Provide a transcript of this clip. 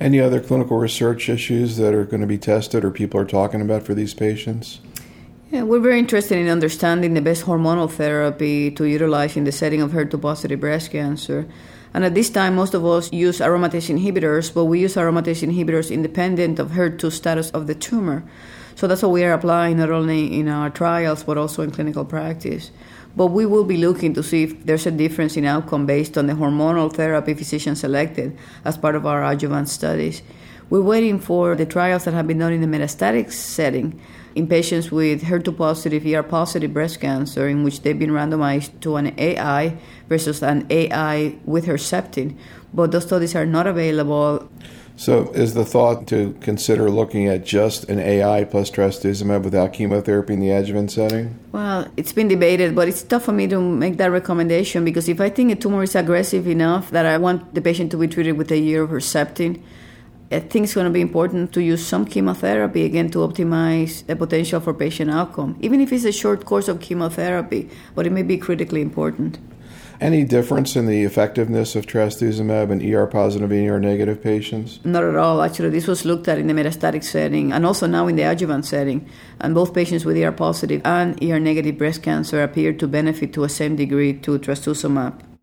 Any other clinical research issues that are going to be tested or people are talking about for these patients? Yeah, we're very interested in understanding the best hormonal therapy to utilize in the setting of HER2-positive breast cancer. And at this time, most of us use aromatase inhibitors, but we use aromatase inhibitors independent of HER2 status of the tumor. So that's what we are applying not only in our trials, but also in clinical practice. But we will be looking to see if there's a difference in outcome based on the hormonal therapy physician selected as part of our adjuvant studies. We're waiting for the trials that have been done in the metastatic setting in patients with HER2-positive, ER-positive breast cancer, in which they've been randomized to an AI versus an AI with Herceptin. But those studies are not available. So is the thought to consider looking at just an AI plus trastuzumab without chemotherapy in the adjuvant setting? Well, it's been debated, but it's tough for me to make that recommendation because if I think a tumor is aggressive enough that I want the patient to be treated with a year of Herceptin, I think it's going to be important to use some chemotherapy, again, to optimize the potential for patient outcome, even if it's a short course of chemotherapy, but it may be critically important. Any difference in the effectiveness of trastuzumab in ER-positive and ER-negative patients? Not at all. Actually, this was looked at in the metastatic setting and also now in the adjuvant setting. And both patients with ER-positive and ER-negative breast cancer appear to benefit to a same degree to trastuzumab.